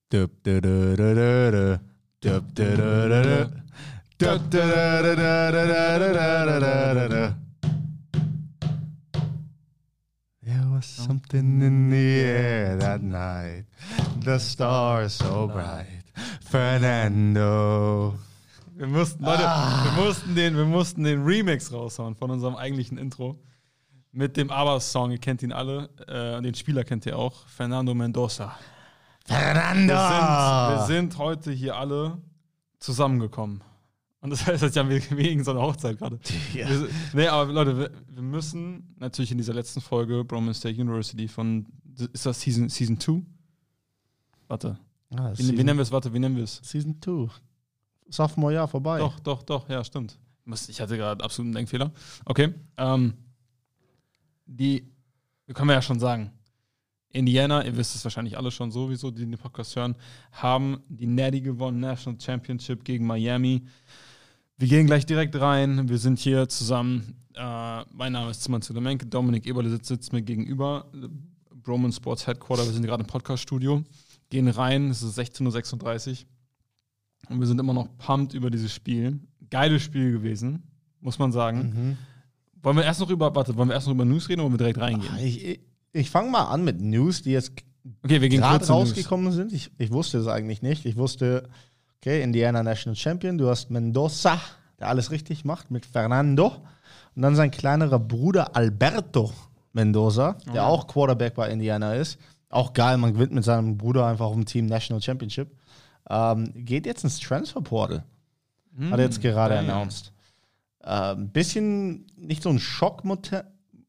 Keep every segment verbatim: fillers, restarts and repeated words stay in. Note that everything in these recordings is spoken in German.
There was something in the air that night. The stars so bright. Fernando. Wir mussten, Leute, ah. wir, mussten den, wir mussten den Remix raushauen von unserem eigentlichen Intro. Mit dem ABBA-Song, ihr kennt ihn alle. Äh, den Spieler kennt ihr auch. Fernando Mendoza. Fernando! Wir sind, wir sind heute hier alle zusammengekommen. Und das heißt, ja wegen so einer Hochzeit gerade. Ja. Nee, aber Leute, wir, wir müssen natürlich in dieser letzten Folge Broman State University von, ist das Season Season zwei? Warte. Ah, wie, Season, wie nennen wir es? Warte, wie nennen wir es? Season zwei. Sophomore-Jahr vorbei. Doch, doch, doch, ja, stimmt. Ich hatte gerade absoluten Denkfehler. Okay. Ähm, die, können wir ja schon sagen, Indiana, ihr wisst es wahrscheinlich alle schon sowieso, die den Podcast hören, haben die Natty gewonnen, National Championship gegen Miami. Wir gehen gleich direkt rein. Wir sind hier zusammen. Äh, mein Name ist Zimmer Zulemenke. Dominik Eberle sitzt, sitzt mir gegenüber. Broman Sports Headquarter. Wir sind gerade im Podcast-Studio. Gehen rein. Es ist sechzehn Uhr sechsunddreißig. Und wir sind immer noch pumped über dieses Spiel. Geiles Spiel gewesen, muss man sagen. Mhm. Wollen wir erst noch über, warte, wollen wir erst noch über News reden oder wollen wir direkt reingehen? Ach, ich ich, ich fange mal an mit News, die jetzt okay, wir gehen gerade rausgekommen sind. Ich, ich wusste es eigentlich nicht. Ich wusste, okay, Indiana National Champion, du hast Mendoza, der alles richtig macht, mit Fernando. Und dann sein kleinerer Bruder Alberto Mendoza, der oh. auch Quarterback bei Indiana ist. Auch geil, man gewinnt mit seinem Bruder einfach auf dem Team National Championship. Ähm, geht jetzt ins Transferportal. Mm, Hat er jetzt gerade ja, announced. Ein ähm, bisschen nicht so ein Schock-Ding.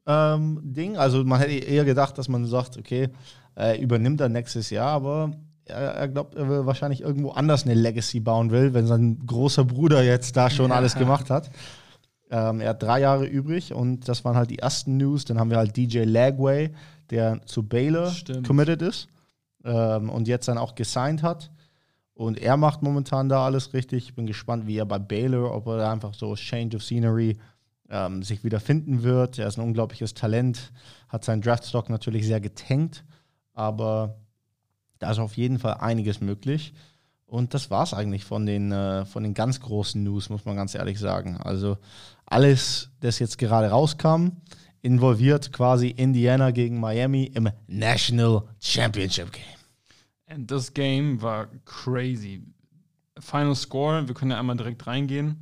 Ähm, also man hätte eher gedacht, dass man sagt, okay, äh, übernimmt er nächstes Jahr, aber er, er glaubt, er will wahrscheinlich irgendwo anders eine Legacy bauen will, wenn sein großer Bruder jetzt da schon ja. alles gemacht hat. Ähm, er hat drei Jahre übrig und das waren halt die ersten News. Dann haben wir halt D J Lagway, der zu Baylor Stimmt. committed ist ähm, und jetzt dann auch gesigned hat. Und er macht momentan da alles richtig. Ich bin gespannt, wie er bei Baylor, ob er da einfach so Change of Scenery ähm, sich wieder finden wird. Er ist ein unglaubliches Talent, hat seinen Draftstock natürlich sehr getankt, aber da ist auf jeden Fall einiges möglich. Und das war es eigentlich von den, äh, von den ganz großen News, muss man ganz ehrlich sagen. Also alles, das jetzt gerade rauskam, involviert quasi Indiana gegen Miami im National Championship Game. Und das Game war crazy. Final Score, wir können ja einmal direkt reingehen.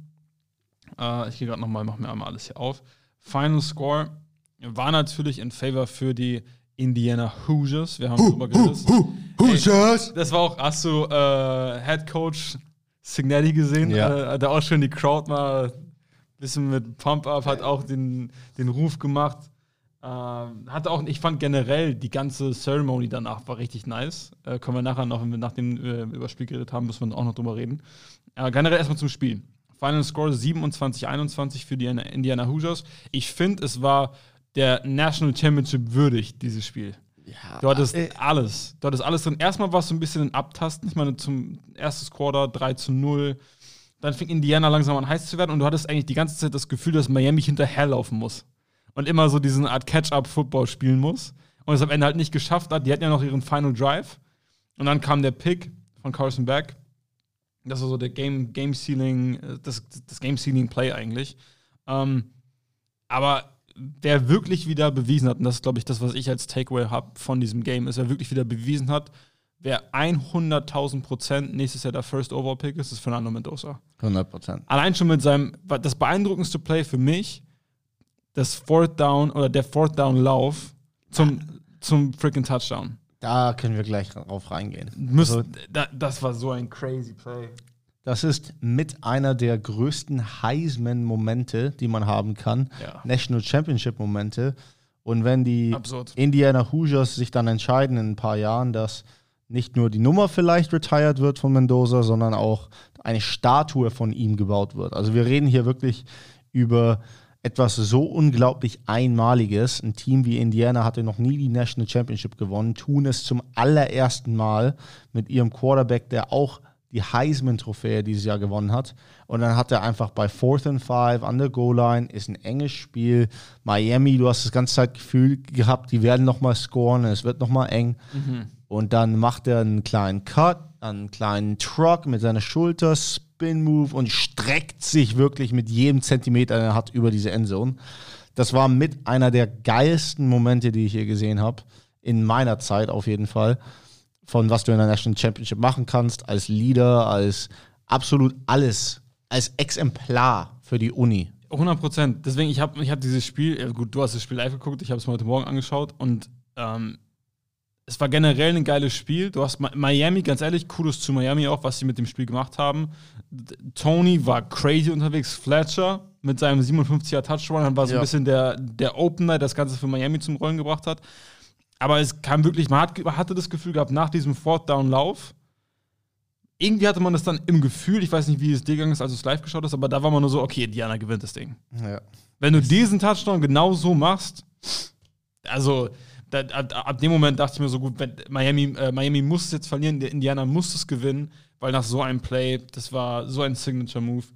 Uh, ich gehe gerade nochmal, mache mir einmal alles hier auf. Final Score war natürlich in favor für die Indiana Hoosiers. Wir haben Ho- drüber geredet. Ho- Ho- Hoosiers! Hey, das war auch, hast du äh, Head Coach Cignetti gesehen? Ja. Äh, der auch schon die Crowd mal ein bisschen mit Pump-Up, hat auch den, den Ruf gemacht. Uh, hatte auch, ich fand generell die ganze Ceremony danach war richtig nice. Uh, können wir nachher noch, wenn wir nach dem uh, über das Spiel geredet haben, müssen wir auch noch drüber reden. Uh, generell erstmal zum Spiel. Final Score siebenundzwanzig einundzwanzig für die Indiana Hoosiers. Ich finde, es war der National Championship würdig, dieses Spiel. Ja, du hattest äh, alles. Du hattest alles drin. Erstmal war es so ein bisschen ein Abtasten. Ich meine, zum erstes Quarter drei zu null. Dann fing Indiana langsam an heiß zu werden und du hattest eigentlich die ganze Zeit das Gefühl, dass Miami hinterherlaufen muss. Und immer so diesen Art Catch-up-Football spielen muss. Und es am Ende halt nicht geschafft hat. Die hatten ja noch ihren Final Drive. Und dann kam der Pick von Carson Beck. Das war so der Game, Game Sealing, das, das Game Sealing Play eigentlich. Ähm, aber wer wirklich wieder bewiesen hat, und das ist, glaube ich, das, was ich als Takeaway habe von diesem Game, ist, wer wirklich wieder bewiesen hat, wer hunderttausend Prozent nächstes Jahr der First Overall Pick ist, ist Fernando Mendoza. hundert Prozent. Allein schon mit seinem, das beeindruckendste Play für mich, das Fourth Down oder der Fourth Down Lauf zum, zum freaking Touchdown. Da können wir gleich drauf reingehen. Müssen, also, da, das war so ein crazy Play. Das ist mit einer der größten Heisman-Momente, die man haben kann. Ja. National Championship-Momente. Und wenn die Absurd. Indiana Hoosiers sich dann entscheiden in ein paar Jahren, dass nicht nur die Nummer vielleicht retired wird von Mendoza, sondern auch eine Statue von ihm gebaut wird. Also wir reden hier wirklich über etwas so unglaublich Einmaliges. Ein Team wie Indiana hatte noch nie die National Championship gewonnen, tun es zum allerersten Mal mit ihrem Quarterback, der auch die Heisman-Trophäe dieses Jahr gewonnen hat. Und dann hat er einfach bei Fourth and Five an der Goal-Line, ist ein enges Spiel. Miami, du hast das ganze Zeit Gefühl gehabt, die werden nochmal scoren, es wird nochmal eng. Mhm. Und dann macht er einen kleinen Cut, einen kleinen Truck mit seiner Schulter, Spin-Move und streckt sich wirklich mit jedem Zentimeter, den er hat, über diese Endzone. Das war mit einer der geilsten Momente, die ich hier gesehen habe. In meiner Zeit auf jeden Fall. Von was du in der National Championship machen kannst, als Leader, als absolut alles, als Exemplar für die Uni. hundert Prozent. Deswegen, ich habe ich hab dieses Spiel, ja gut, du hast das Spiel live geguckt, ich habe es mir heute Morgen angeschaut und ähm, es war generell ein geiles Spiel. Du hast Miami, ganz ehrlich, Kudos zu Miami auch, was sie mit dem Spiel gemacht haben. Tony war crazy unterwegs. Fletcher mit seinem siebenundfünfziger Touchdown war so ja. ein bisschen der, der Opener, der das Ganze für Miami zum Rollen gebracht hat. Aber es kam wirklich, man, hat, man hatte das Gefühl gehabt, nach diesem Fourth-Down-Lauf, irgendwie hatte man das dann im Gefühl, ich weiß nicht, wie es dir gegangen ist, als du es live geschaut hast, aber da war man nur so, okay, Indiana gewinnt das Ding. Ja. Wenn du diesen Touchdown genau so machst, also da, ab, ab dem Moment dachte ich mir so, gut, wenn Miami, äh, Miami muss es jetzt verlieren, der Indiana muss es gewinnen, weil nach so einem Play, das war so ein Signature-Move.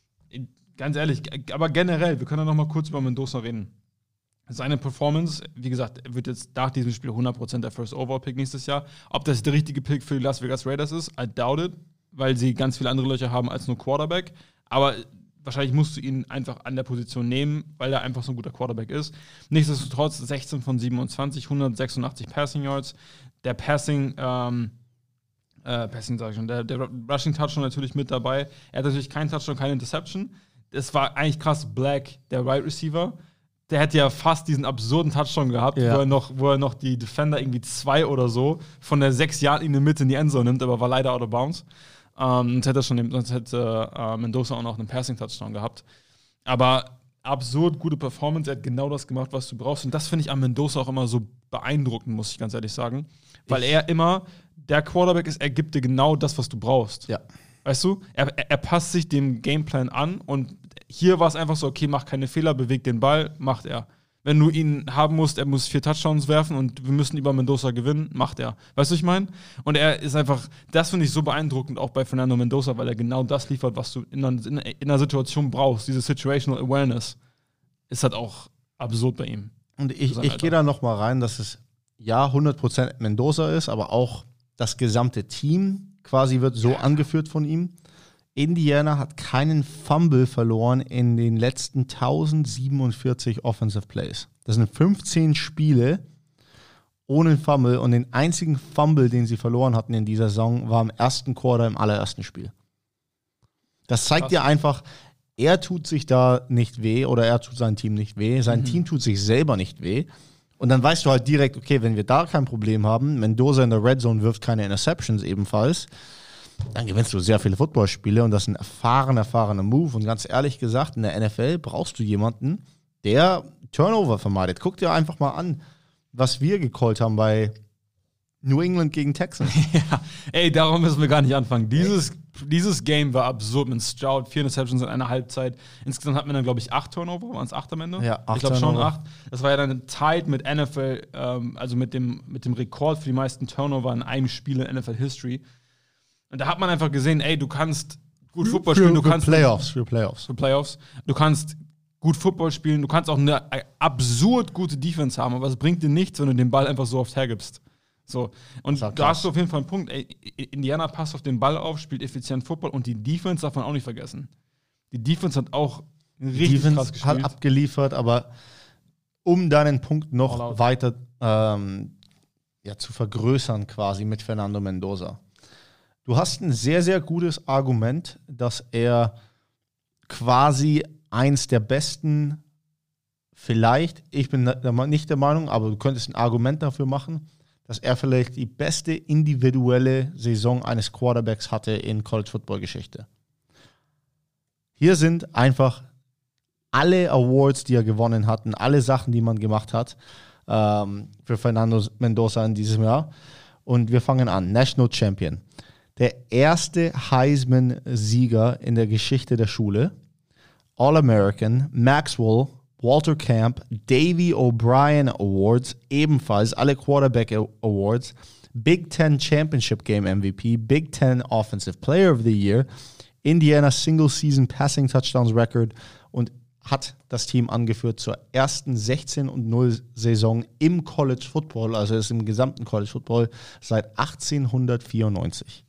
Ganz ehrlich, aber generell, wir können ja noch mal kurz über Mendoza reden. Seine Performance, wie gesagt, wird jetzt nach diesem Spiel hundert Prozent der First-Overall-Pick nächstes Jahr. Ob das der richtige Pick für die Las Vegas Raiders ist, I doubt it, weil sie ganz viele andere Löcher haben als nur Quarterback. Aber wahrscheinlich musst du ihn einfach an der Position nehmen, weil er einfach so ein guter Quarterback ist. Nichtsdestotrotz sechzehn von siebenundzwanzig, hundertsechsundachtzig Passing Yards. Der Passing, ähm, äh, Passing sag ich schon, der, der Rushing Touchdown natürlich mit dabei. Er hat natürlich keinen Touchdown, keine Interception. Das war eigentlich krass. Black, der Wide Receiver, der hätte ja fast diesen absurden Touchdown gehabt, ja. wo, er noch, wo er noch die Defender irgendwie zwei oder so von der sechs Yard in die Mitte in die Endzone nimmt, aber war leider out of bounds. Ähm, sonst hätte, er schon, sonst hätte äh, Mendoza auch noch einen Passing-Touchdown gehabt. Aber absurd gute Performance, er hat genau das gemacht, was du brauchst. Und das finde ich an Mendoza auch immer so beeindruckend, muss ich ganz ehrlich sagen. Weil ich er immer der Quarterback ist, er gibt dir genau das, was du brauchst. Ja. Weißt du? Er, er, er passt sich dem Gameplan an und hier war es einfach so, okay, mach keine Fehler, bewegt den Ball, macht er. Wenn du ihn haben musst, er muss vier Touchdowns werfen und wir müssen über Mendoza gewinnen, macht er. Weißt du, was ich meine? Und er ist einfach, das finde ich so beeindruckend, auch bei Fernando Mendoza, weil er genau das liefert, was du in einer, in einer Situation brauchst. Diese Situational Awareness ist halt auch absurd bei ihm. Und ich, ich gehe da noch mal rein, dass es ja hundert Prozent Mendoza ist, aber auch das gesamte Team quasi wird so ja. angeführt von ihm. Indiana hat keinen Fumble verloren in den letzten tausendsiebenundvierzig Offensive Plays. Das sind fünfzehn Spiele ohne Fumble und den einzigen Fumble, den sie verloren hatten in dieser Saison, war im ersten Quarter im allerersten Spiel. Das zeigt Krass. dir einfach, er tut sich da nicht weh oder er tut sein Team nicht weh, sein mhm. Team tut sich selber nicht weh. Und dann weißt du halt direkt, okay, wenn wir da kein Problem haben, Mendoza in der Red Zone wirft keine Interceptions ebenfalls, dann gewinnst du sehr viele Footballspiele und das ist ein erfahrener, erfahrener Move. Und ganz ehrlich gesagt, in der N F L brauchst du jemanden, der Turnover vermeidet. Guck dir einfach mal an, was wir gecallt haben bei New England gegen Texans. Ja, ey, darum müssen wir gar nicht anfangen. Dieses, dieses Game war absurd mit Stroud, vier Interceptions in einer Halbzeit. Insgesamt hatten wir dann, glaube ich, acht Turnover. Waren es acht am Ende? Ja, acht Ich glaube schon acht. Das war ja dann tied mit N F L, ähm, also mit dem, mit dem Rekord für die meisten Turnover in einem Spiel in N F L History. Und da hat man einfach gesehen, ey, du kannst gut Football spielen, du für kannst Playoffs, für Playoffs. Für Playoffs. Du kannst gut Football spielen, du kannst auch eine absurd gute Defense haben, aber es bringt dir nichts, wenn du den Ball einfach so oft hergibst. So. Und da hast du auf jeden Fall einen Punkt, ey, Indiana passt auf den Ball auf, spielt effizient Football und die Defense darf man auch nicht vergessen. Die Defense hat auch richtig Defense krass gespielt. Hat abgeliefert, aber um deinen Punkt noch weiter ähm, ja, zu vergrößern quasi mit Fernando Mendoza. Du hast ein sehr, sehr gutes Argument, dass er quasi eins der besten, vielleicht, ich bin nicht der Meinung, aber du könntest ein Argument dafür machen, dass er vielleicht die beste individuelle Saison eines Quarterbacks hatte in College-Football-Geschichte. Hier sind einfach alle Awards, die er gewonnen hat, und alle Sachen, die man gemacht hat, ähm, für Fernando Mendoza in diesem Jahr. Und wir fangen an. National Champion. Der erste Heisman-Sieger in der Geschichte der Schule. All-American, Maxwell, Walter Camp, Davey O'Brien Awards, ebenfalls alle Quarterback Awards, Big Ten Championship Game M V P, Big Ten Offensive Player of the Year, Indiana Single Season Passing Touchdowns Record und hat das Team angeführt zur ersten sechzehn und null Saison im College Football, also ist im gesamten College Football seit achtzehnhundertvierundneunzig.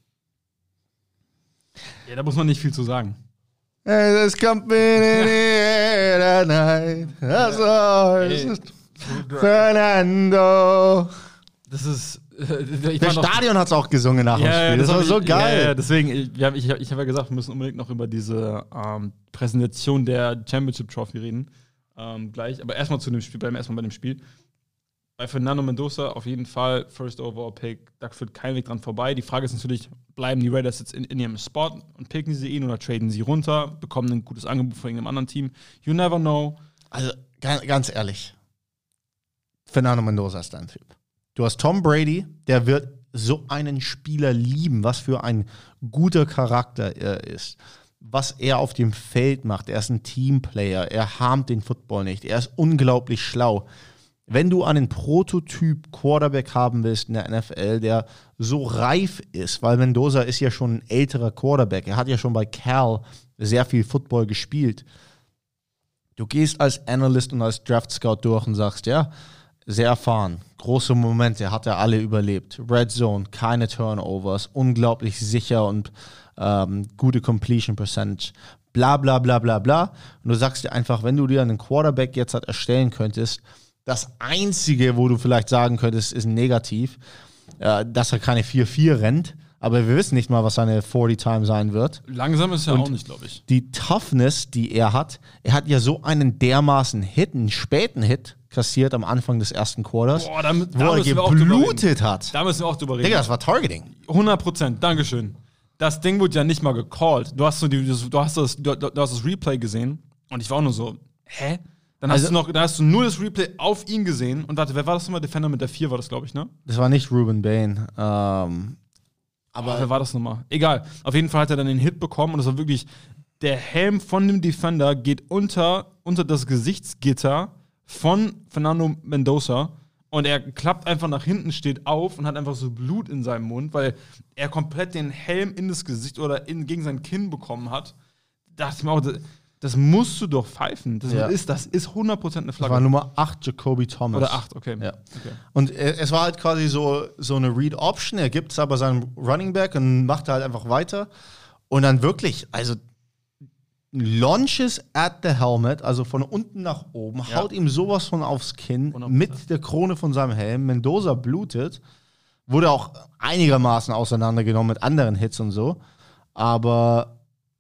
Ja, da muss man nicht viel zu sagen. Es kommt in the night. Das Fernando. Das ist. Äh, Der Stadion hat es auch gesungen nach dem ja, Spiel. Das, das war ich, so geil. Ja, ja, deswegen, ich, wir haben, ich, ich habe ja gesagt, wir müssen unbedingt noch über diese ähm, Präsentation der Championship Trophy reden. Ähm, gleich. Aber erstmal zu dem Spiel, bleiben wir erstmal bei dem Spiel. Bei Fernando Mendoza auf jeden Fall First Overall Pick. Da führt kein Weg dran vorbei. Die Frage ist natürlich, bleiben die Raiders jetzt in, in ihrem Spot und picken sie ihn oder traden sie runter, bekommen ein gutes Angebot von irgendeinem anderen Team. You never know. Also, ganz, ganz ehrlich, Fernando Mendoza ist dein Typ. Du hast Tom Brady, der wird so einen Spieler lieben, was für ein guter Charakter er ist. Was er auf dem Feld macht. Er ist ein Teamplayer. Er harmt den Football nicht. Er ist unglaublich schlau. Wenn du einen Prototyp Quarterback haben willst in der N F L, der so reif ist, weil Mendoza ist ja schon ein älterer Quarterback. Er hat ja schon bei Cal sehr viel Football gespielt. Du gehst als Analyst und als Draft Scout durch und sagst, ja, sehr erfahren, große Momente, hat er alle überlebt. Red Zone, keine Turnovers, unglaublich sicher und ähm, gute Completion Percentage, bla bla bla bla bla. Und du sagst dir einfach, wenn du dir einen Quarterback jetzt halt erstellen könntest, das Einzige, wo du vielleicht sagen könntest, ist negativ, äh, dass er keine vier vier rennt, aber wir wissen nicht mal, was seine vierzig-Time sein wird. Langsam ist er Und auch nicht, glaube ich. Die Toughness, die er hat, er hat ja so einen dermaßen Hit, einen späten Hit kassiert am Anfang des ersten Quarters, Boah, da, da wo er müssen wir auch drüber reden. geblutet hat. Da müssen wir auch drüber reden. Digga, das war Targeting. hundert Prozent, Dankeschön. Das Ding wurde ja nicht mal gecallt. Du hast, so die, du hast, das, du, du hast das Replay gesehen und ich war auch nur so, hä? Dann hast, Also- du noch, dann hast du nur das Replay auf ihn gesehen und warte, wer war das nochmal? Defender mit der vier war das, glaube ich, ne? Das war nicht Ruben Bain. Ähm, Aber wer war das nochmal? Egal. Auf jeden Fall hat er dann den Hit bekommen und es war wirklich, der Helm von dem Defender geht unter, unter das Gesichtsgitter von Fernando Mendoza und er klappt einfach nach hinten, steht auf und hat einfach so Blut in seinem Mund, weil er komplett den Helm in das Gesicht oder in, gegen sein Kinn bekommen hat. Da dachte ich mir auch, das, das musst du doch pfeifen. Das Ja. ist, das ist hundert Prozent eine das Flagge. war Nummer acht, Jacoby Thomas. Oder acht, okay. Ja. okay. Und äh, es war halt quasi so, so eine Read-Option. Er gibt es aber seinem Running Back und macht halt einfach weiter. Und dann wirklich, also launches at the helmet, also von unten nach oben, Ja. haut ihm sowas von aufs Kinn hundert Prozent. mit der Krone von seinem Helm. Mendoza blutet, wurde auch einigermaßen auseinandergenommen mit anderen Hits und so. Aber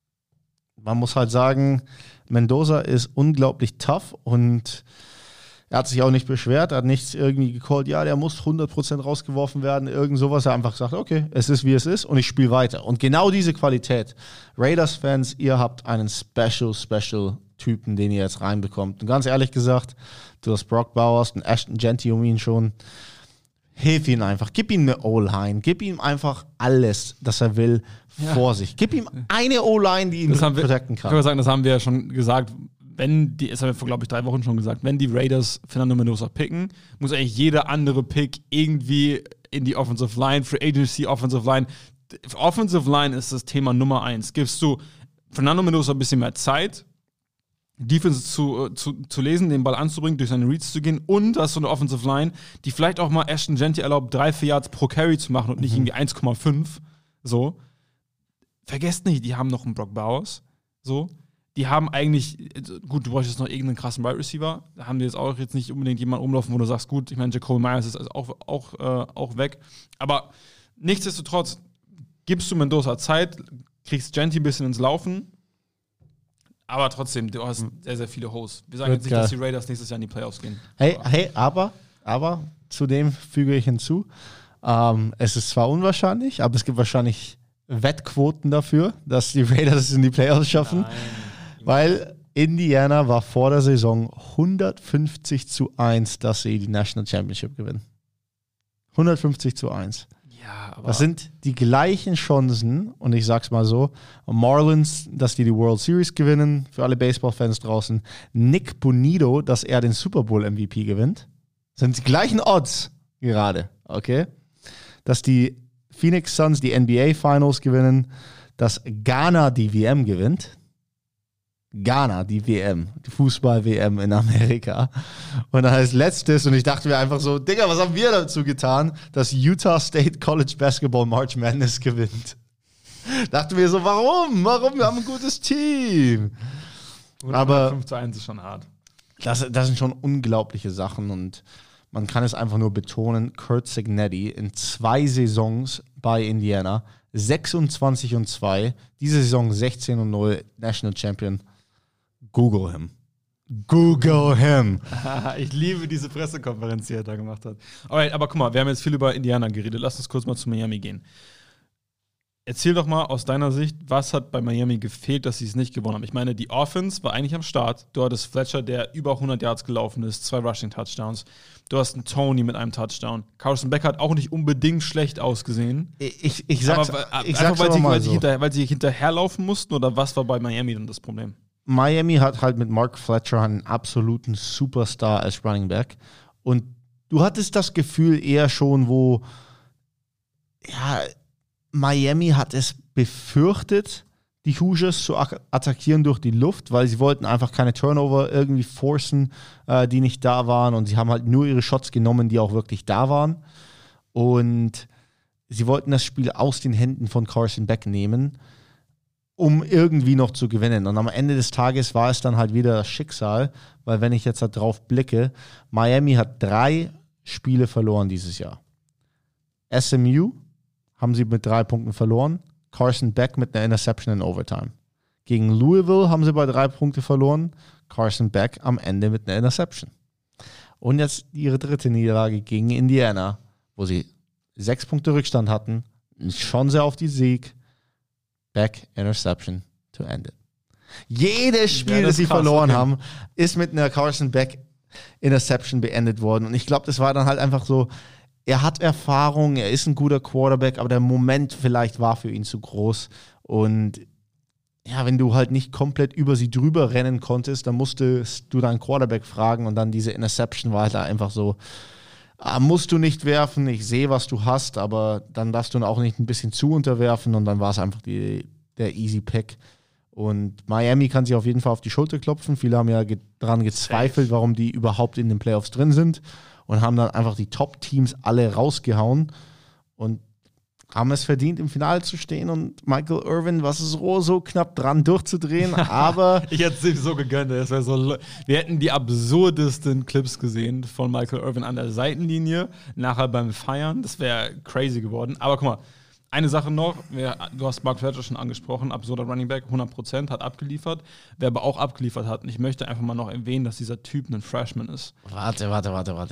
man muss halt sagen, Mendoza ist unglaublich tough und er hat sich auch nicht beschwert, er hat nichts irgendwie gecallt, ja, der muss hundert Prozent rausgeworfen werden, irgend sowas. Er hat einfach gesagt, okay, es ist wie es ist und ich spiele weiter. Und genau diese Qualität. Raiders-Fans, ihr habt einen special, special Typen, den ihr jetzt reinbekommt. Und ganz ehrlich gesagt, du hast Brock Bowers und Ashton Genty um ihn schon. Hilf ihm einfach, gib ihm eine O-Line, gib ihm einfach alles, das er will, Ja. vor sich. Gib ihm eine O-Line, die ihn Das haben wir, protecten ich kann. würde sagen, das haben wir ja schon gesagt, wenn die, das haben wir vor, glaube ich, drei Wochen schon gesagt, wenn die Raiders Fernando Mendoza picken, muss eigentlich jeder andere Pick irgendwie in die Offensive Line, Free Agency, Offensive Line. Offensive Line ist das Thema Nummer eins. Gibst du Fernando Mendoza ein bisschen mehr Zeit, Defense zu, zu, zu lesen, den Ball anzubringen, durch seine Reads zu gehen und hast so eine Offensive Line, die vielleicht auch mal Ashton Genty erlaubt, drei, vier Yards pro Carry zu machen und nicht irgendwie eins Komma fünf. So. Vergesst nicht, die haben noch einen Brock Bowers. So. Die haben eigentlich, gut, du brauchst jetzt noch irgendeinen krassen Wide Receiver. Da haben die jetzt auch jetzt nicht unbedingt jemanden rumlaufen, wo du sagst, gut, ich meine, Jacoby Myers ist also auch, auch, äh, auch weg. Aber nichtsdestotrotz, gibst du Mendoza Zeit, kriegst Genty ein bisschen ins Laufen. Aber trotzdem, du hast sehr, sehr viele Hosts. Wir sagen Wird jetzt nicht, geil. dass die Raiders nächstes Jahr in die Playoffs gehen. Hey, Aber- hey, aber, aber zudem füge ich hinzu, ähm, es ist zwar unwahrscheinlich, aber es gibt wahrscheinlich Wettquoten dafür, dass die Raiders es in die Playoffs schaffen, Nein. weil Indiana war vor der Saison hundertfünfzig zu eins, dass sie die National Championship gewinnen. hundertfünfzig zu eins. Ja, aber Das sind die gleichen Chancen, und ich sag's mal so, Marlins, dass die die World Series gewinnen, für alle Baseball-Fans draußen, Nick Bonito, dass er den Super Bowl M V P gewinnt, sind die gleichen Odds gerade, okay? Dass die Phoenix Suns die N B A Finals gewinnen, dass Ghana die W M gewinnt, Ghana, die W M, die Fußball-W M in Amerika. Und dann als letztes, und ich dachte mir einfach so, Digga, was haben wir dazu getan, dass Utah State College Basketball March Madness gewinnt? Dachte mir so, warum? Warum? Wir haben ein gutes Team. Aber fünf zu eins ist schon hart. Das, das sind schon unglaubliche Sachen und man kann es einfach nur betonen, Curt Cignetti in zwei Saisons bei Indiana, sechsundzwanzig und zwei, diese Saison sechzehn und null, National Champion. Google him. Google him. Ich liebe diese Pressekonferenz, die er da gemacht hat. Alright, aber guck mal, wir haben jetzt viel über Indiana geredet. Lass uns kurz mal zu Miami gehen. Erzähl doch mal aus deiner Sicht, was hat bei Miami gefehlt, dass sie es nicht gewonnen haben? Ich meine, die Offense war eigentlich am Start. Du hattest Fletcher, der über hundert Yards gelaufen ist, zwei Rushing-Touchdowns. Du hast einen Tony mit einem Touchdown. Carson Beck hat auch nicht unbedingt schlecht ausgesehen. Ich, ich sag's, aber, ich einfach, sag's weil, sie, mal weil, so. sie hinter, weil sie hinterherlaufen mussten oder was war bei Miami dann das Problem? Miami hat halt mit Mark Fletcher einen absoluten Superstar als Running Back. Und du hattest das Gefühl eher schon, wo ja, Miami hat es befürchtet, die Hoosiers zu attackieren durch die Luft, weil sie wollten einfach keine Turnover irgendwie forcen, äh, die nicht da waren. Und sie haben halt nur ihre Shots genommen, die auch wirklich da waren. Und sie wollten das Spiel aus den Händen von Carson Beck nehmen, um irgendwie noch zu gewinnen. Und am Ende des Tages war es dann halt wieder das Schicksal, weil wenn ich jetzt halt drauf blicke, Miami hat drei Spiele verloren dieses Jahr. S M U haben sie mit drei Punkten verloren. Carson Beck mit einer Interception in Overtime. Gegen Louisville haben sie bei drei Punkte verloren. Carson Beck am Ende mit einer Interception. Und jetzt ihre dritte Niederlage gegen Indiana, wo sie sechs Punkte Rückstand hatten, eine Chance auf die Sieg. Beck, Interception to end it. Jedes Spiel, ja, das, das sie krass, verloren okay. haben, ist mit einer Carson Beck Interception beendet worden. Und ich glaube, das war dann halt einfach so, er hat Erfahrung, er ist ein guter Quarterback, aber der Moment vielleicht war für ihn zu groß. Und ja, wenn du halt nicht komplett über sie drüber rennen konntest, dann musstest du deinen Quarterback fragen und dann diese Interception war halt einfach so, ah, musst du nicht werfen, ich sehe, was du hast, aber dann darfst du auch nicht ein bisschen zu unterwerfen und dann war es einfach die, der easy Pick. Und Miami kann sich auf jeden Fall auf die Schulter klopfen. Viele haben ja ge- daran gezweifelt, warum die überhaupt in den Playoffs drin sind und haben dann einfach die Top-Teams alle rausgehauen und haben es verdient, im Finale zu stehen und Michael Irvin war so, so knapp dran durchzudrehen, aber ich hätte es ihm so gegönnt. Das wäre so, wir hätten die absurdesten Clips gesehen von Michael Irvin an der Seitenlinie, nachher beim Feiern. Das wäre crazy geworden. Aber guck mal, eine Sache noch, wer, du hast Mark Fletcher schon angesprochen, absurder Running Back, hundert Prozent, hat abgeliefert. Wer aber auch abgeliefert hat, und ich möchte einfach mal noch erwähnen, dass dieser Typ ein Freshman ist. Warte, warte, warte, warte.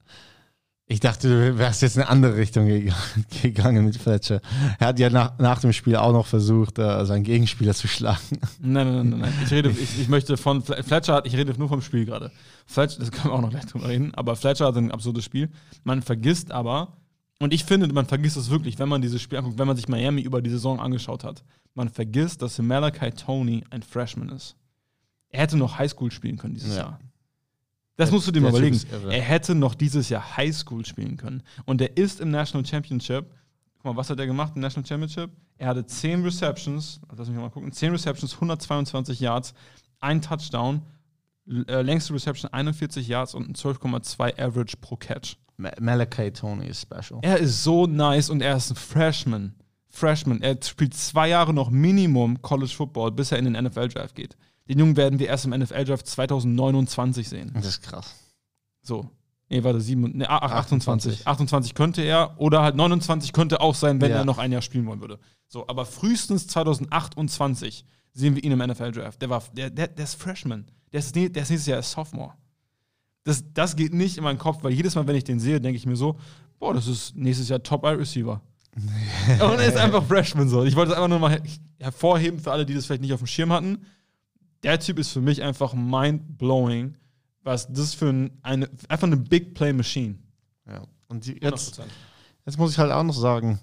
Ich dachte, du wärst jetzt in eine andere Richtung gegangen mit Fletcher. Er hat ja nach, nach dem Spiel auch noch versucht, uh, seinen Gegenspieler zu schlagen. Nein, nein, nein, nein. Ich, rede, ich, ich möchte von Fletcher, ich rede nur vom Spiel gerade. Fletcher, das können wir auch noch gleich drüber reden, aber Fletcher hat ein absurdes Spiel. Man vergisst aber, und ich finde, man vergisst es wirklich, wenn man dieses Spiel anguckt, wenn man sich Miami über die Saison angeschaut hat. Man vergisst, dass Malachi Tony ein Freshman ist. Er hätte noch Highschool spielen können dieses ja. Jahr. Das musst du dir mal überlegen. Er hätte noch dieses Jahr Highschool spielen können. Und er ist im National Championship. Guck mal, was hat er gemacht im National Championship? Er hatte zehn Receptions, lass mich mal gucken, zehn Receptions, hundertzweiundzwanzig Yards, ein Touchdown, äh, längste Reception einundvierzig Yards und ein zwölf Komma zwei Average pro Catch. Malachi Tony ist special. Er ist so nice und er ist ein Freshman. Freshman. Er spielt zwei Jahre noch Minimum College Football, bis er in den N F L-Draft geht. Den Jungen werden wir erst im N F L-Draft zwanzig neunundzwanzig sehen. Das ist krass. So. Nee, warte, sieben, nee, achtundzwanzig. achtundzwanzig könnte er, oder halt neunundzwanzig könnte auch sein, wenn ja. er noch ein Jahr spielen wollen würde. So, aber frühestens zwanzig achtundzwanzig sehen wir ihn im N F L-Draft. Der, war, der, der, der ist Freshman. Der ist, der ist nächstes Jahr Sophomore. Das, das geht nicht in meinen Kopf, weil jedes Mal, wenn ich den sehe, denke ich mir so, boah, das ist nächstes Jahr Top-Wide-Receiver. Und er ist einfach Freshman so. Ich wollte es einfach nur mal hervorheben für alle, die das vielleicht nicht auf dem Schirm hatten. Der Typ ist für mich einfach mind-blowing, was das für ein, eine, einfach eine Big-Play-Machine. Ja. Und die, jetzt, jetzt muss ich halt auch noch sagen,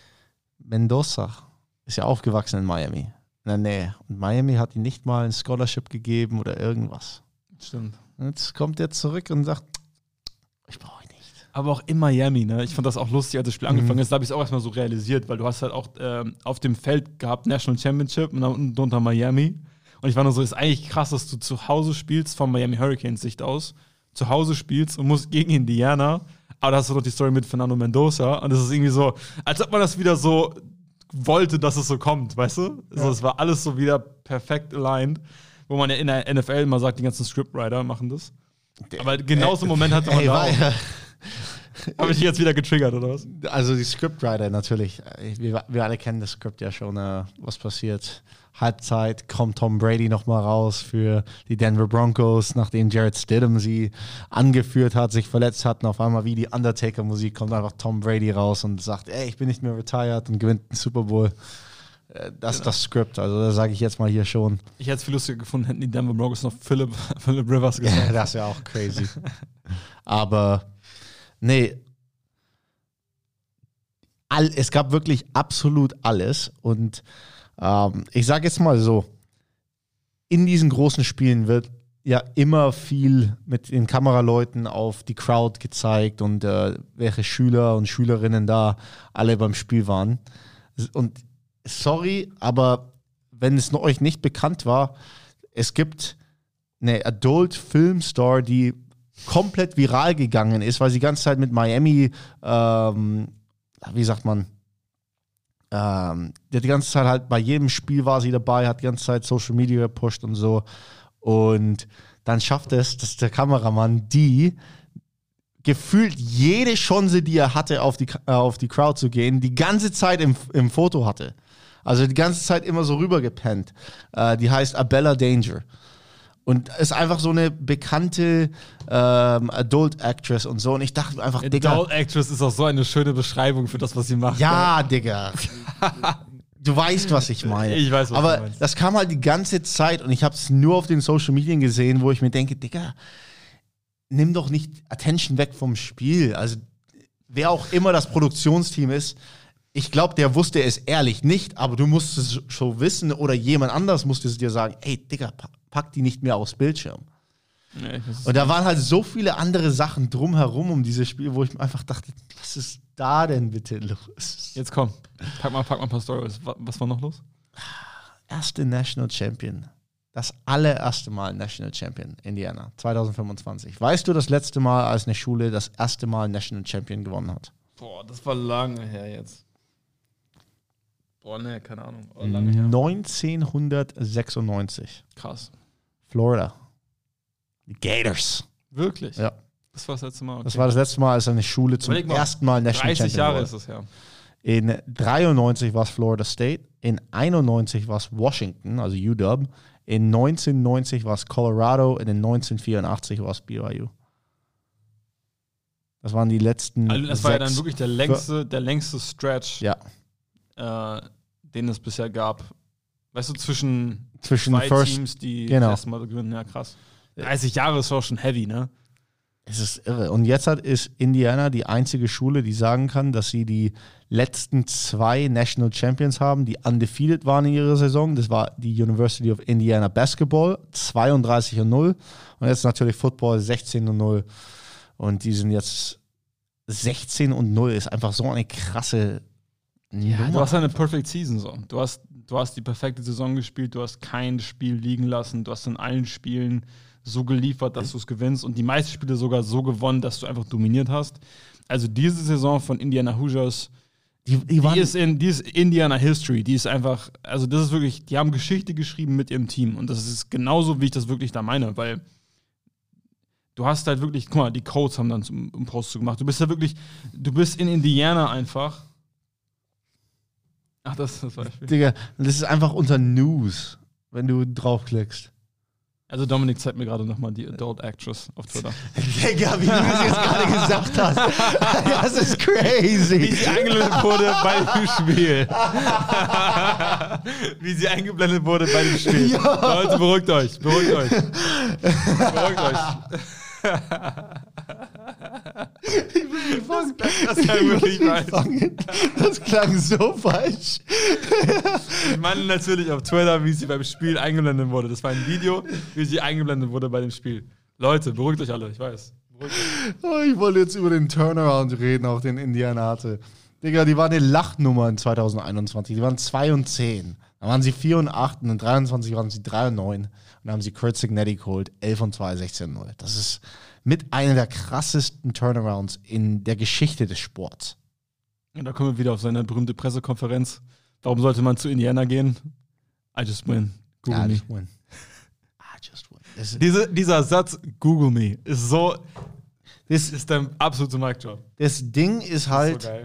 Mendoza ist ja aufgewachsen in Miami, in der Nähe. Und Miami hat ihm nicht mal ein Scholarship gegeben oder irgendwas. Stimmt. Und jetzt kommt er zurück und sagt, ich brauche ihn nicht. Aber auch in Miami, ne? Ich fand das auch lustig, als das Spiel mhm. angefangen ist. Da habe ich es auch erstmal so realisiert, weil du hast halt auch ähm, auf dem Feld gehabt National Championship und dann unten drunter Miami. Und ich war nur so, ist eigentlich krass, dass du zu Hause spielst, von Miami Hurricanes Sicht aus, zu Hause spielst und musst gegen Indiana, aber da hast du noch die Story mit Fernando Mendoza und das ist irgendwie so, als ob man das wieder so wollte, dass es so kommt, weißt du? Ja. Also, es war alles so wieder perfekt aligned, wo man ja in der N F L immer sagt, die ganzen Scriptwriter machen das. Aber genau so einen Moment hatte man Ey, da auch. Ja. Habe ich dich jetzt wieder getriggert, oder was? Also die Scriptwriter natürlich. Wir, wir alle kennen das Skript ja schon, äh, was passiert. Halbzeit kommt Tom Brady nochmal raus für die Denver Broncos, nachdem Jarrett Stidham sie angeführt hat, sich verletzt hat und auf einmal wie die Undertaker-Musik kommt einfach Tom Brady raus und sagt, ey, ich bin nicht mehr retired und gewinnt den Super Bowl. Das ist das Skript, also das sage ich jetzt mal hier schon. Ich hätte es viel lustiger gefunden, hätten die Denver Broncos noch Philip, Philip Rivers gesagt. Ja, das wäre auch crazy. Aber nee, all, es gab wirklich absolut alles und ähm, ich sage jetzt mal so, in diesen großen Spielen wird ja immer viel mit den Kameraleuten auf die Crowd gezeigt und äh, welche Schüler und Schülerinnen da alle beim Spiel waren. Und sorry, aber wenn es euch nicht bekannt war, es gibt eine Adult Film Star, die komplett viral gegangen ist, weil sie die ganze Zeit mit Miami, ähm, wie sagt man, ähm, die, die ganze Zeit halt bei jedem Spiel war sie dabei, hat die ganze Zeit Social Media gepusht und so. Und dann schafft es, dass der Kameramann die gefühlt jede Chance, die er hatte, auf die, äh, auf die Crowd zu gehen, die ganze Zeit im, im Foto hatte. Also die ganze Zeit immer so rübergepennt. Äh, die heißt Abella Danger. Und ist einfach so eine bekannte ähm, Adult Actress und so. Und ich dachte einfach, Adult Digga. Adult Actress ist auch so eine schöne Beschreibung für das, was sie macht. Ja, ja. Digga. Du weißt, was ich meine. Ich weiß, was Aber du meinst. Das kam halt die ganze Zeit und ich habe es nur auf den Social Media gesehen, wo ich mir denke, Digga, nimm doch nicht Attention weg vom Spiel. Also wer auch immer das Produktionsteam ist, ich glaube, der wusste es ehrlich nicht, aber du musst es schon wissen oder jemand anders musste es dir sagen, ey, Digga, pack die nicht mehr aufs Bildschirm. Nee, und da waren halt so viele andere Sachen drumherum um dieses Spiel, wo ich mir einfach dachte, was ist da denn bitte los? Jetzt komm, pack mal, pack mal ein paar Stories. Was war noch los? Erste National Champion. Das allererste Mal National Champion, Indiana, zwanzig fünfundzwanzig. Weißt du das letzte Mal, als eine Schule das erste Mal National Champion gewonnen hat? Boah, das war lange her jetzt. Boah, ne, keine Ahnung. Oh, lange her. neunzehnhundertsechsundneunzig. Krass. Florida. Die Gators. Wirklich? Ja. Das war das letzte Mal. Okay. Das war das letzte Mal, als eine Schule zum Überleg mal, ersten Mal National dreißig Champion Jahre wurde. ist es her. In dreiundneunzig war es Florida State, in einundneunzig war es Washington, also U W. In neunzehnhundertneunzig war es Colorado und in neunzehnhundertvierundachtzig war es B Y U. Das waren die letzten Also das war ja sechs- dann wirklich der längste, der längste Stretch, Ja, äh, den es bisher gab. Weißt du, zwischen, zwischen zwei First, Teams, die genau. das erste Mal gewinnen. Ja, krass. dreißig Jahre ist auch schon heavy, ne? es ist irre. Und jetzt hat, ist Indiana die einzige Schule, die sagen kann, dass sie die letzten zwei National Champions haben, die undefeated waren in ihrer Saison. Das war die University of Indiana Basketball, zweiunddreißig und null. Und jetzt natürlich Football, sechzehn und null. Und die sind jetzt sechzehn und null. Ist einfach so eine krasse Ja, Nummer. du hast eine Perfect Season so. Du hast, du hast die perfekte Saison gespielt, du hast kein Spiel liegen lassen, du hast in allen Spielen so geliefert, dass du es gewinnst und die meisten Spiele sogar so gewonnen, dass du einfach dominiert hast. Also diese Saison von Indiana Hoosiers, die, die die waren, ist, in, die ist Indiana History, die ist einfach, also das ist wirklich, die haben Geschichte geschrieben mit ihrem Team und das ist genauso, wie ich das wirklich da meine, weil du hast halt wirklich, guck mal, die Codes haben dann zum einen Post gemacht, du bist ja wirklich, du bist in Indiana einfach. Ach, das ist das Beispiel. Digga, das ist einfach unter News, wenn du draufklickst. Also Dominik zeigt mir gerade nochmal die Adult Actress auf Twitter. Digga, wie du es jetzt gerade gesagt hast. Das ist crazy. Wie sie eingeblendet wurde bei dem Spiel. Wie sie eingeblendet wurde bei dem Spiel. Ja. Leute, beruhigt euch, beruhigt euch. Beruhigt euch. Ich bin gefangen. Das klang wirklich falsch. Gefangen. Das klang so falsch. Ich meine natürlich auf Twitter, wie sie beim Spiel eingeblendet wurde. Das war ein Video, wie sie eingeblendet wurde bei dem Spiel. Leute, beruhigt euch alle, ich weiß. Beruhigt euch. Oh, ich wollte jetzt über den Turnaround reden, auch den Indiana hatte. Digga, die waren eine Lachnummer in zwanzig einundzwanzig. Die waren zwei und zehn. Dann waren sie vier und acht und in dreiundzwanzig waren sie drei und neun. Und dann haben sie Curt Cignetti geholt, elf und zwei, sechzehn und null. Das ist mit einer der krassesten Turnarounds in der Geschichte des Sports. Und da kommen wir wieder auf seine berühmte Pressekonferenz. Warum sollte man zu Indiana gehen? I just win. Google I me. just win. I just win. Das, Diese, dieser Satz, Google me, ist so, das, ist der absolute Mic-Drop. das Ding ist halt, So geil.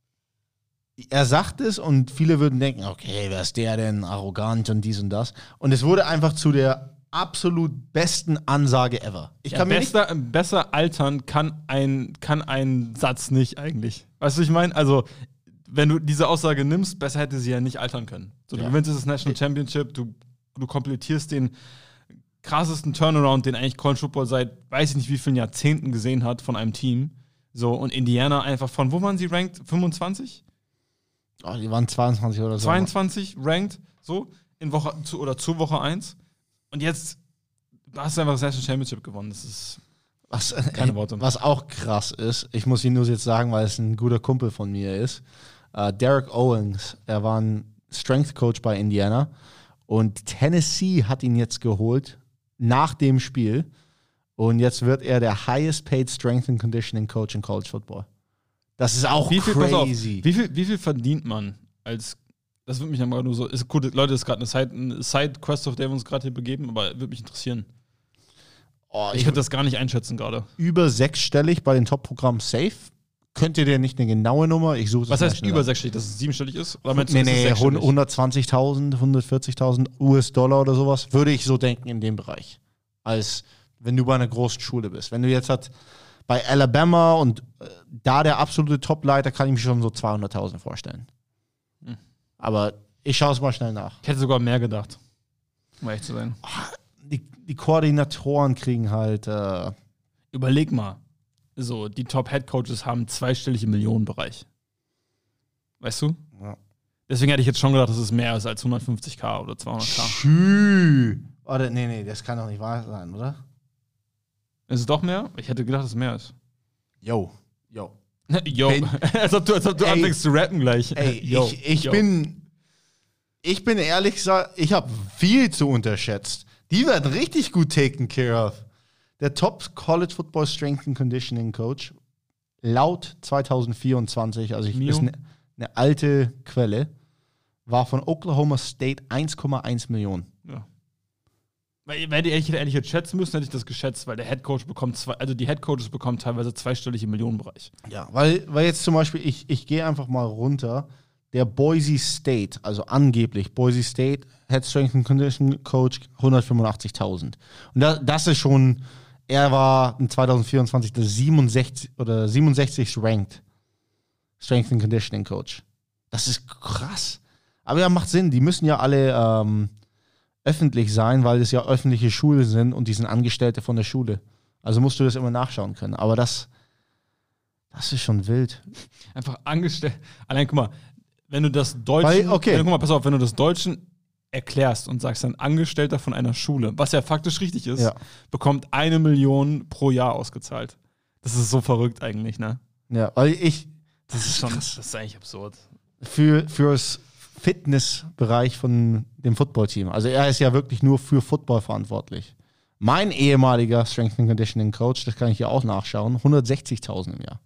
er sagt es und viele würden denken, okay, wer ist der denn, arrogant und dies und das. Und es wurde einfach zu der absolut besten Ansage ever. Ich Ja, kann mir nicht besser, besser altern kann ein, kann ein Satz nicht eigentlich. Weißt du, was ich meine? Also, wenn du diese Aussage nimmst, besser hätte sie ja nicht altern können. So, du Ja. gewinnst das National Championship, du, du komplettierst den krassesten Turnaround, den eigentlich College Football seit weiß ich nicht wie vielen Jahrzehnten gesehen hat von einem Team. So, und Indiana einfach von, wo waren sie ranked? fünfundzwanzig? Oh, die waren zweiundzwanzig oder so. zweiundzwanzig ranked, so, in Woche zu, oder zu Woche eins. Und jetzt hast du einfach das National Championship gewonnen. Das ist Was, keine Worte. was auch krass ist, ich muss ihn nur jetzt sagen, weil es ein guter Kumpel von mir ist. Uh, Derek Owens, er war ein Strength Coach bei Indiana und Tennessee hat ihn jetzt geholt nach dem Spiel und jetzt wird er der highest paid Strength and Conditioning Coach in College Football. Das ist auch wie viel, pass auf, crazy. wie viel, wie viel verdient man als, das würde mich aber nur so, ist gut, Leute, das ist gerade eine Side, eine Side-Quest, auf der wir uns gerade hier begeben, aber würde mich interessieren. Oh, Ich ich könnte das gar nicht einschätzen gerade. über sechsstellig bei den Top-Programmen safe. Könnt ihr dir nicht eine genaue Nummer? Ich suche das Was mal heißt schnell über ab. sechsstellig, dass es siebenstellig ist? Oder meinst du, Nee, ist es nee, sechsstellig? hundertzwanzigtausend, hundertvierzigtausend U S-Dollar oder sowas, würde ich so denken in dem Bereich. Als wenn du bei einer großen Schule bist. Wenn du jetzt halt bei Alabama und äh, da der absolute Top-Leiter, kann ich mir schon so zweihunderttausend vorstellen. Hm. Aber ich schaue es mal schnell nach. Ich hätte sogar mehr gedacht, um ehrlich zu sein. Die, die Koordinatoren kriegen halt äh, Überleg mal, so, die Top-Head-Coaches haben zweistellig im Millionenbereich. Weißt du? Ja. Deswegen hätte ich jetzt schon gedacht, dass es mehr ist als hundertfünfzigtausend oder zweihunderttausend. Schü. Oder, nee, nee, das kann doch nicht wahr sein, oder? Ist es doch mehr? Ich hätte gedacht, dass es mehr ist. Yo, yo. Yo, Bin- als ob du, als ob du Ey. anfängst zu rappen gleich. Ey, Yo, ich, ich yo. bin ich bin ehrlich gesagt, ich habe viel zu unterschätzt. Die werden richtig gut taken care of. Der Top College Football Strength and Conditioning Coach laut zwanzig vierundzwanzig, also ich Mio? ist eine, eine alte Quelle, war von Oklahoma State eins Komma eins Millionen. Ja. Weil, wenn ich ehrlich, ehrlich hätte schätzen müssen, hätte ich das geschätzt, weil der Headcoach bekommt zwei, also die Headcoaches bekommen teilweise zweistellig im Millionenbereich. Ja, weil, weil jetzt zum Beispiel, ich, ich gehe einfach mal runter, der Boise State, also angeblich Boise State Head Strength and Conditioning Coach hundertfünfundachtzigtausend. Und da, das ist schon, er war in zwanzig vierundzwanzig der siebenundsechzig oder siebenundsechzig ranked Strength and Conditioning Coach. Das ist krass. Aber ja, macht Sinn, die müssen ja alle ähm, öffentlich sein, weil es ja öffentliche Schulen sind und die sind Angestellte von der Schule. Also musst du das immer nachschauen können. Aber das, das ist schon wild. Einfach angestellt. Allein, guck mal, wenn du das Deutschen, Weil, okay. wenn, guck mal, pass auf, wenn du das Deutschen erklärst und sagst, ein Angestellter von einer Schule, was ja faktisch richtig ist, Ja. bekommt eine Million pro Jahr ausgezahlt. Das ist so verrückt eigentlich, ne? Ja, weil ich, Das ist schon, das ist eigentlich absurd. für fürs Fitnessbereich von dem Footballteam. Also er ist ja wirklich nur für Football verantwortlich. Mein ehemaliger Strength and Conditioning Coach, das kann ich ja auch nachschauen, hundertsechzigtausend im Jahr.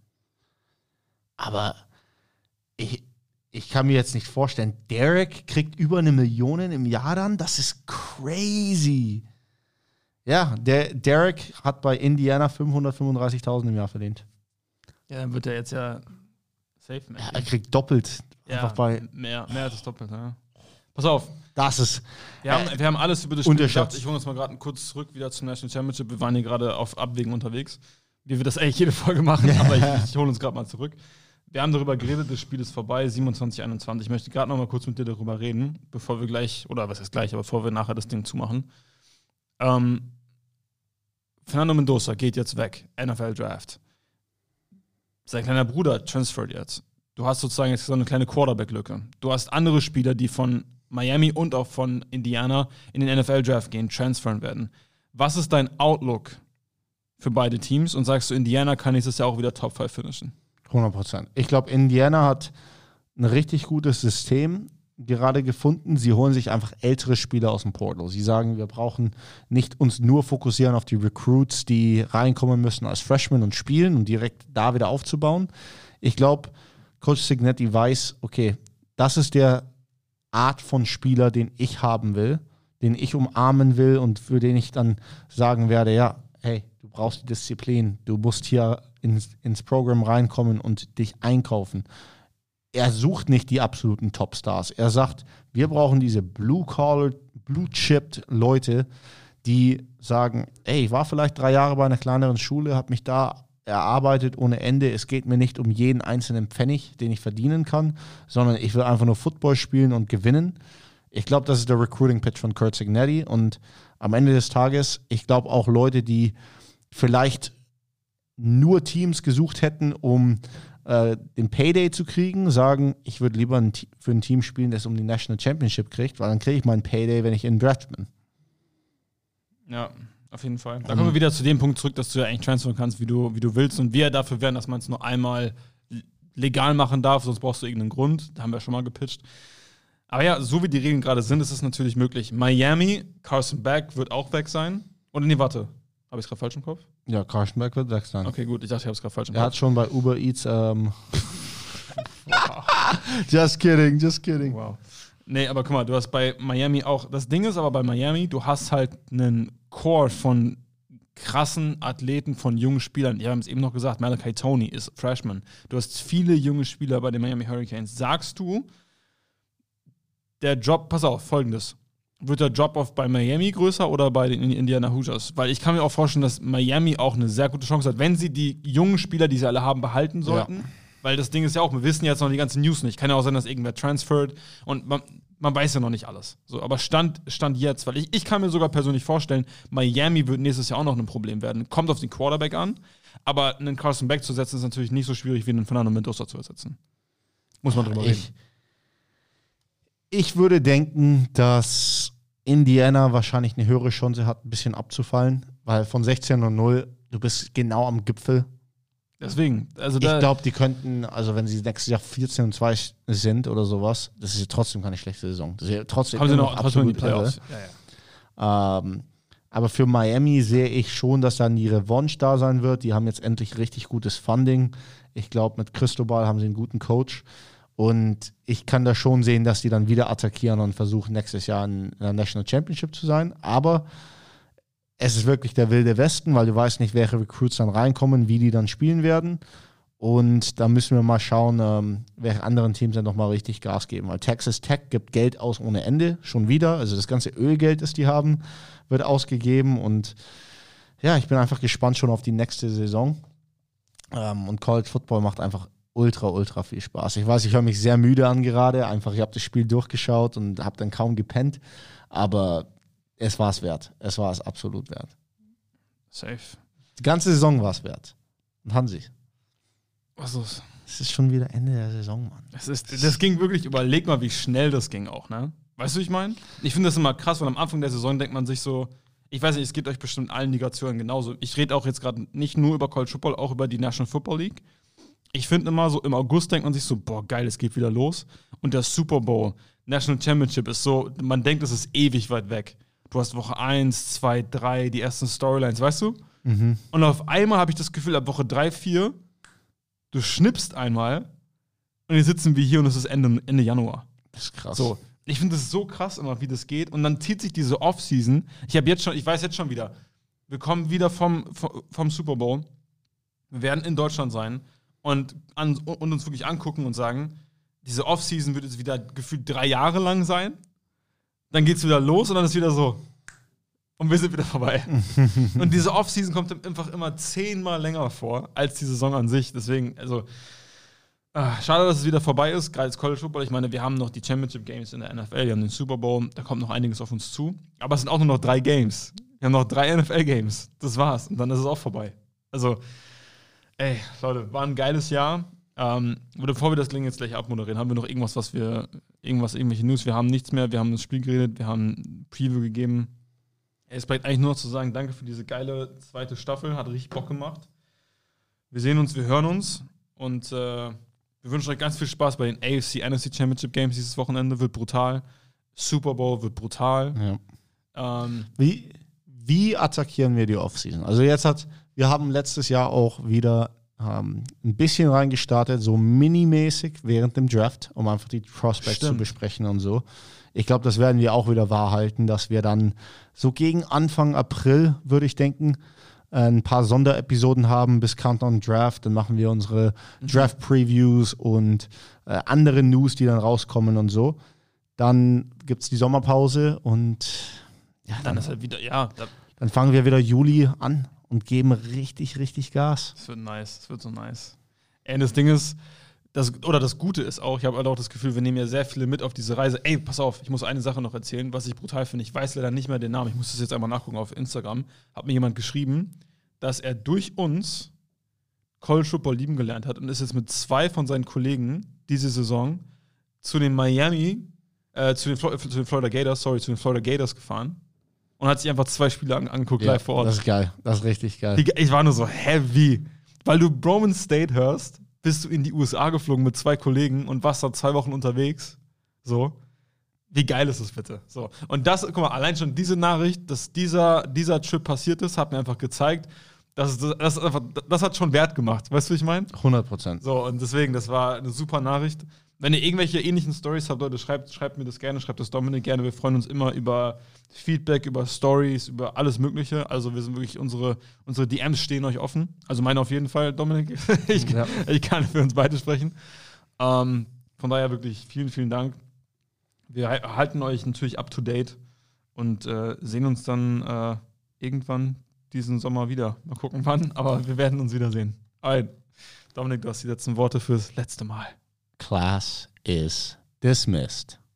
Aber ich, ich kann mir jetzt nicht vorstellen, Derek kriegt über eine Million im Jahr dann? Das ist crazy. Ja, der Derek hat bei Indiana fünfhundertfünfunddreißigtausend im Jahr verdient. Ja, dann wird er jetzt ja safe mehr. Ja, er kriegt doppelt. Einfach bei. mehr, mehr als das Doppelte, ja. Pass auf, Das ist. wir haben, wir haben alles über das Spiel Unterschätzt. gesagt. Ich hole uns mal gerade kurz zurück wieder zum National Championship. Wir waren hier gerade auf Abwägen unterwegs. Wie wir das eigentlich jede Folge machen, aber ich, ich hole uns gerade mal zurück. Wir haben darüber geredet, das Spiel ist vorbei, siebenundzwanzig einundzwanzig. Ich möchte gerade noch mal kurz mit dir darüber reden, bevor wir gleich, oder was heißt gleich, aber bevor wir nachher das Ding zumachen. Ähm, Fernando Mendoza geht jetzt weg, N F L Draft. Sein kleiner Bruder transfert jetzt. Du hast sozusagen jetzt so eine kleine Quarterback-Lücke. Du hast andere Spieler, die von Miami und auch von Indiana in den N F L Draft gehen, transfern werden. Was ist dein Outlook für beide Teams? Und sagst du, Indiana kann nächstes Jahr auch wieder Top fünf finishen? hundert Prozent. Ich glaube, Indiana hat ein richtig gutes System gerade gefunden. Sie holen sich einfach ältere Spieler aus dem Portal. Sie sagen, wir brauchen nicht uns nur fokussieren auf die Recruits, die reinkommen müssen als Freshmen und spielen und direkt da wieder aufzubauen. Ich glaube, Coach Cignetti weiß, okay, das ist der Art von Spieler, den ich haben will, den ich umarmen will und für den ich dann sagen werde, ja, hey, du brauchst die Disziplin, du musst hier ins, ins Programm reinkommen und dich einkaufen. Er sucht nicht die absoluten Topstars. Er sagt, wir brauchen diese Blue-Collar, Blue-Chipped Leute, die sagen, ey, ich war vielleicht drei Jahre bei einer kleineren Schule, habe mich da erarbeitet ohne Ende. Es geht mir nicht um jeden einzelnen Pfennig, den ich verdienen kann, sondern ich will einfach nur Football spielen und gewinnen. Ich glaube, das ist der Recruiting-Pitch von Curt Cignetti und am Ende des Tages, ich glaube auch Leute, die vielleicht nur Teams gesucht hätten, um den Payday zu kriegen, sagen, ich würde lieber ein für ein Team spielen, das um die National Championship kriegt, weil dann kriege ich meinen Payday, wenn ich in Draft bin. Ja, auf jeden Fall. Da kommen wir wieder zu dem Punkt zurück, dass du ja eigentlich transferen kannst, wie du, wie du willst und wir dafür wären, dass man es nur einmal legal machen darf, sonst brauchst du irgendeinen Grund. Da haben wir schon mal gepitcht. Aber ja, so wie die Regeln gerade sind, ist es natürlich möglich. Miami, Carson Beck wird auch weg sein. Oder nee, warte. Habe ich es gerade falsch im Kopf? Ja, Carson Beck wird weg sein. Okay, gut. Ich dachte, ich habe es gerade falsch im Kopf. Er hat schon bei Uber Eats ähm Just kidding, just kidding. Wow. Nee, aber guck mal, du hast bei Miami auch, das Ding ist aber bei Miami, du hast halt einen Core von krassen Athleten, von jungen Spielern. Wir haben es eben noch gesagt, Malachi Toney ist Freshman. Du hast viele junge Spieler bei den Miami Hurricanes. Sagst du, der Job, pass auf, folgendes. Wird der Drop-Off bei Miami größer oder bei den Indiana Hoosiers? Weil ich kann mir auch vorstellen, dass Miami auch eine sehr gute Chance hat, wenn sie die jungen Spieler, die sie alle haben, behalten sollten. Ja. Weil das Ding ist ja auch, wir wissen jetzt noch die ganzen News nicht. Kann ja auch sein, dass irgendwer transfert und man, man weiß ja noch nicht alles. So, aber Stand, Stand jetzt, weil ich, ich kann mir sogar persönlich vorstellen, Miami wird nächstes Jahr auch noch ein Problem werden. Kommt auf den Quarterback an, aber einen Carson Beck zu setzen ist natürlich nicht so schwierig, wie einen Fernando Mendoza zu ersetzen. Muss man drüber ich, reden. Ich würde denken, dass Indiana wahrscheinlich eine höhere Chance hat, ein bisschen abzufallen, weil von sechzehn und null, du bist genau am Gipfel. Deswegen, also ich glaube, die könnten, also wenn sie nächstes Jahr vierzehn und zwei sind oder sowas, das ist ja trotzdem keine schlechte Saison. Das ist ja trotzdem haben sie noch absolut in die Playoffs. Ja, ja. Ähm, aber für Miami sehe ich schon, dass dann die Revanche da sein wird. Die haben jetzt endlich richtig gutes Funding. Ich glaube, mit Cristobal haben sie einen guten Coach. Und ich kann da schon sehen, dass die dann wieder attackieren und versuchen, nächstes Jahr in der National Championship zu sein. Aber es ist wirklich der wilde Westen, weil du weißt nicht, welche Recruits dann reinkommen, wie die dann spielen werden. Und da müssen wir mal schauen, ähm, welche anderen Teams dann nochmal richtig Gas geben. Weil Texas Tech gibt Geld aus ohne Ende, schon wieder. Also das ganze Ölgeld, das die haben, wird ausgegeben. Und ja, ich bin einfach gespannt schon auf die nächste Saison. Ähm, und College Football macht einfach ultra, ultra viel Spaß. Ich weiß, ich höre mich sehr müde an gerade. Einfach, ich habe das Spiel durchgeschaut und habe dann kaum gepennt. Aber es war es wert. Es war es absolut wert. Safe. Die ganze Saison war es wert. Und Hansi. Was ist? Es ist schon wieder Ende der Saison, Mann. Es ist, das ging wirklich, überleg mal, wie schnell das ging auch, ne? Weißt du, wie ich meine? Ich finde das immer krass, weil am Anfang der Saison denkt man sich so, ich weiß nicht, es geht euch bestimmt allen Ligationen genauso. Ich rede auch jetzt gerade nicht nur über College Football, auch über die National Football League. Ich finde immer so, im August denkt man sich so, boah, geil, es geht wieder los. Und der Super Bowl, National Championship ist so, man denkt, es ist ewig weit weg. Du hast Woche eins, zwei, drei, die ersten Storylines, weißt du? Mhm. Und auf einmal habe ich das Gefühl, ab Woche drei, vier, du schnippst einmal und jetzt sitzen wir hier und es ist Ende, Ende Januar. Das ist krass. So, ich finde das so krass immer, wie das geht. Und dann zieht sich diese Offseason. Ich habe jetzt schon, ich weiß jetzt schon wieder, wir kommen wieder vom, vom, vom Super Bowl. Wir werden in Deutschland sein und, an, und uns wirklich angucken und sagen, diese Offseason wird jetzt wieder gefühlt drei Jahre lang sein. Dann geht's wieder los und dann ist wieder so. Und wir sind wieder vorbei. Und diese Offseason kommt einfach immer zehnmal länger vor als die Saison an sich. Deswegen, also, äh, schade, dass es wieder vorbei ist, gerade als College Football. Ich meine, wir haben noch die Championship Games in der N F L, wir haben den Super Bowl, da kommt noch einiges auf uns zu. Aber es sind auch nur noch drei Games. Wir haben noch drei N F L-Games. Das war's. Und dann ist es auch vorbei. Also, ey, Leute, war ein geiles Jahr. Ähm, bevor wir das Ding jetzt gleich abmoderieren, haben wir noch irgendwas, was wir, irgendwas, irgendwelche News, wir haben nichts mehr, wir haben das Spiel geredet, wir haben ein Preview gegeben. Es bleibt eigentlich nur noch zu sagen, danke für diese geile zweite Staffel, hat richtig Bock gemacht. Wir sehen uns, wir hören uns Und äh, wir wünschen euch ganz viel Spaß bei den A F C N F C Championship Games dieses Wochenende. Wird brutal. Super Bowl wird brutal. Ja. Ähm, wie, wie attackieren wir die Offseason? Also jetzt hat, wir haben letztes Jahr auch wieder ähm, ein bisschen reingestartet, so minimäßig während dem Draft, um einfach die Prospects Stimmt. zu besprechen und so. Ich glaube, das werden wir auch wieder wahr halten, dass wir dann so gegen Anfang April, würde ich denken, ein paar Sonderepisoden haben bis Countdown Draft. Dann machen wir unsere Draft-Previews und äh, andere News, die dann rauskommen und so. Dann gibt es die Sommerpause und ja, dann dann, ist halt wieder, ja, da, dann fangen wir wieder Juli an und geben richtig, richtig Gas. das wird nice. Das wird so nice. Ey, das Ding ist, das, oder das Gute ist auch, ich habe halt auch das Gefühl, wir nehmen ja sehr viele mit auf diese Reise. Ey, pass auf, ich muss eine Sache noch erzählen, was ich brutal finde. Ich weiß leider nicht mehr den Namen. Ich muss das jetzt einmal nachgucken auf Instagram. Hat mir jemand geschrieben, dass er durch uns College Football lieben gelernt hat und ist jetzt mit zwei von seinen Kollegen diese Saison zu den Miami, äh, zu, den Flo- zu den Florida Gators, sorry, zu den Florida Gators gefahren und hat sich einfach zwei Spiele an, angeguckt Ja, live vor Ort. das ist geil. Das ist richtig geil. Die- Ich war nur so, hä, wie? Weil du Broman State hörst, bist du in die U S A geflogen mit zwei Kollegen und warst da zwei Wochen unterwegs. So. Wie geil ist das bitte? So. Und das, guck mal, allein schon diese Nachricht, dass dieser, dieser Trip passiert ist, hat mir einfach gezeigt, dass das, das, ist einfach, das hat schon Wert gemacht. Weißt du, wie ich meine? hundert Prozent. So, und deswegen, das war eine super Nachricht. Wenn ihr irgendwelche ähnlichen Stories habt, Leute, schreibt, schreibt mir das gerne, schreibt das Dominik gerne. Wir freuen uns immer über Feedback, über Stories, über alles Mögliche. Also wir sind wirklich, unsere, unsere D Ms stehen euch offen. Also meine auf jeden Fall, Dominik. ich, Ja. ich kann für uns beide sprechen. Ähm, von daher wirklich vielen, vielen Dank. Wir ha- halten euch natürlich up to date und äh, sehen uns dann äh, irgendwann diesen Sommer wieder. Mal gucken wann, aber wir werden uns wiedersehen. Alright. Dominik, du hast die letzten Worte fürs letzte Mal. Class is dismissed.